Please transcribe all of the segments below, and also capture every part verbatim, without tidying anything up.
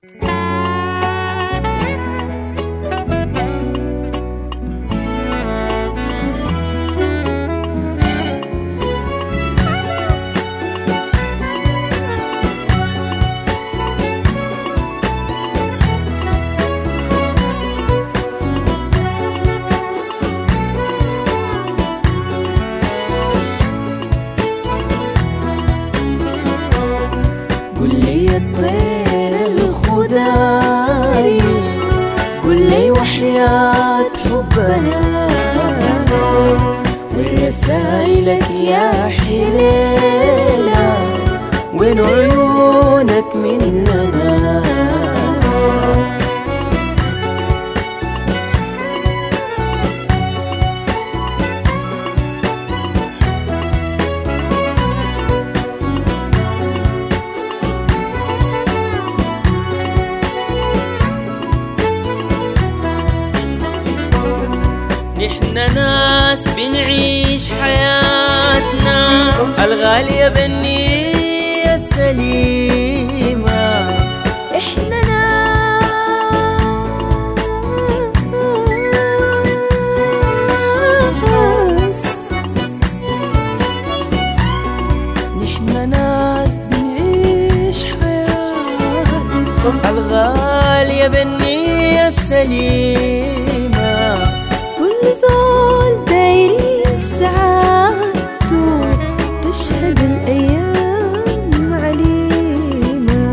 قل لي الطير الخضاري، قل لي وحياة حبنا ورسايلك يا حليلة، وين عيونك مننا؟ نحنا ناس بنعيش حياتنا الغالية بالنية السليمة. احنا ناس نحنا ناس بنعيش حياتنا الغالية بالنية السليمة. كل زول دايرين سعادته، تشهد الأيام علينا.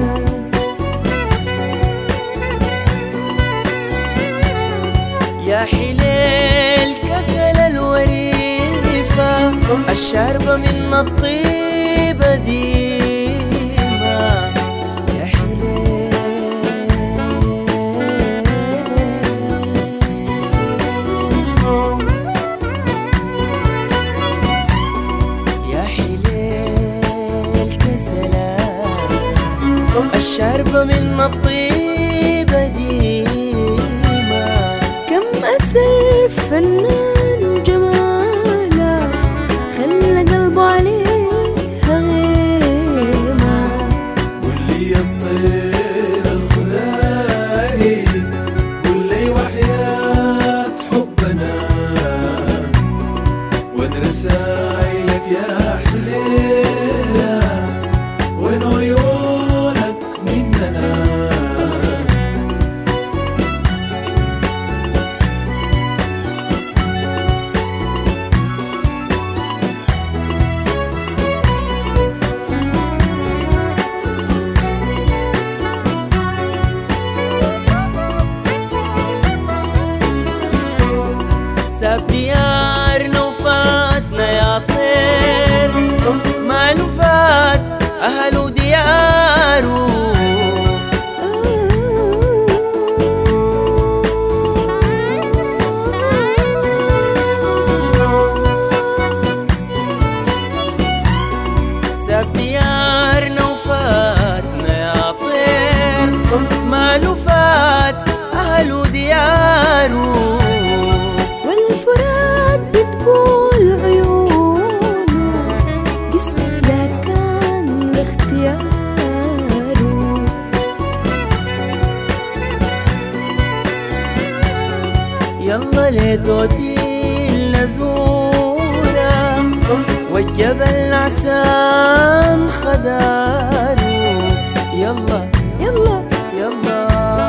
يا حليل كسل الوريفة الشاربة من الطيبة ديما. يا حليل يا حليل كسل الشاربة من الطيبة ديما. كم أسر فنان جماله خلى قلبه عليها غيمة. قل لي الطير الخضاري، قل لي وحياة حبنا وين رسايلك يا حليلة، وين عيونك مننا؟ ساب ديارنا وفاتنا يا طير، ما نفات أهله دياره. ساب ديارنا وفاتنا يا طير، ما نفات أهله دياره. والفرات بتقول عيونه قسم ده كان باختياره. يلا لتوتيل نزورة والجبل عسان خداره. يلا يلا يلا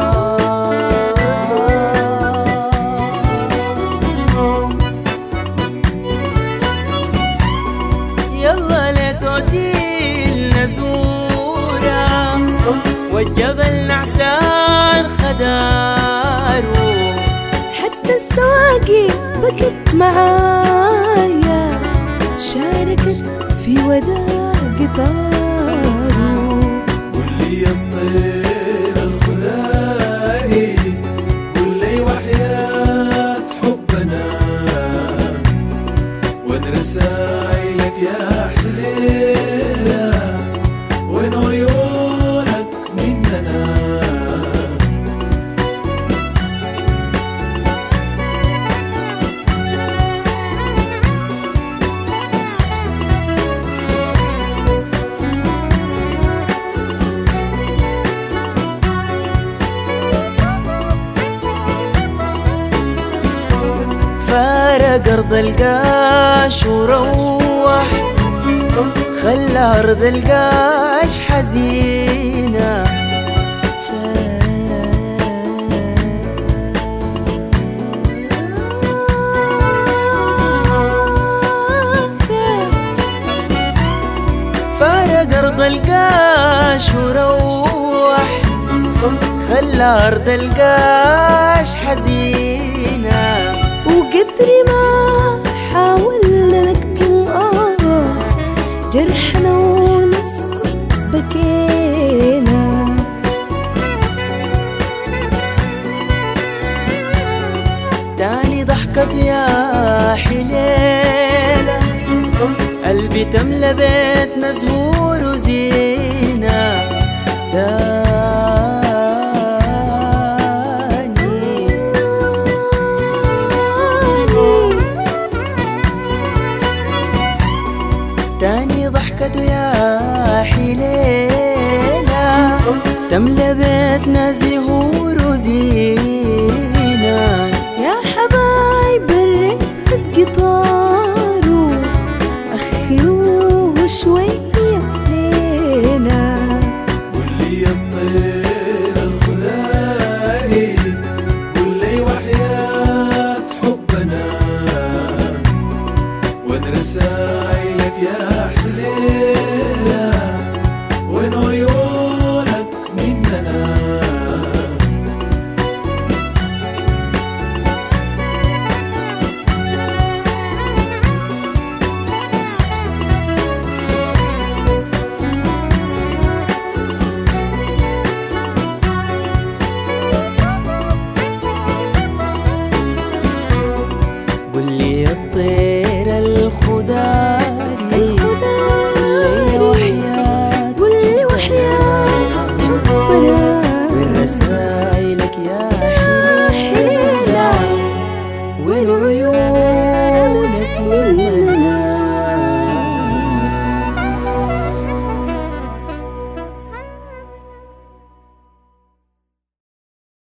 يلا لتوتيل نزورة والجبل عسان خداره. حتى السواقي بكت معايا، شاركت في وداع قطاره. قل لي الطير الخضاري، قل لي وحياة حبنا وين رسايلك يا حليلة، وين عيونك مننا؟ فارق أرض القاش وروح، خلى أرض القاش حزينة. فارق أرض القاش وروح، خلى أرض القاش حزينة. وقدر ما حاولنا نكتم آه جرحنا ونسكت بكينا. تاني ضحكت يا حليلة، قلبي تملى بيتنا زهور وزينة. تاني ضحكت يا حليلة، تملى بيتنا زهور وزينة. يا حبايب الريت قطاره أخروه شوية لينا. واللي الطير الخلاني واللي وحياة حبنا، وين رسايلك يا حليلة، وين عيونك مننا. قل لي الطير